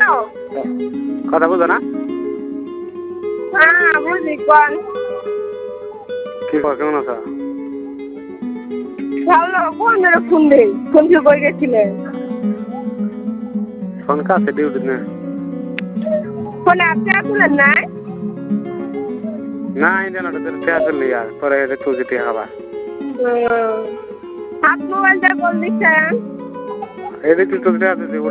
কথা বুঝো না? হ্যাঁ বুঝি কোন কি খবর, কেমন আছো? ভালো। কোন মেরে ফোন দেই, ফোন কি কই গেছিলে? ফোন কাছে ডিউটি না। ফোনে আপনি আসলেন নাই? না ইন্টারনেটে তো টেয়া চললি আর পরে তুই যেতে হবা। হাত মোবাইলটা কল দিচ্ছেন? এদিকে তো টেয়া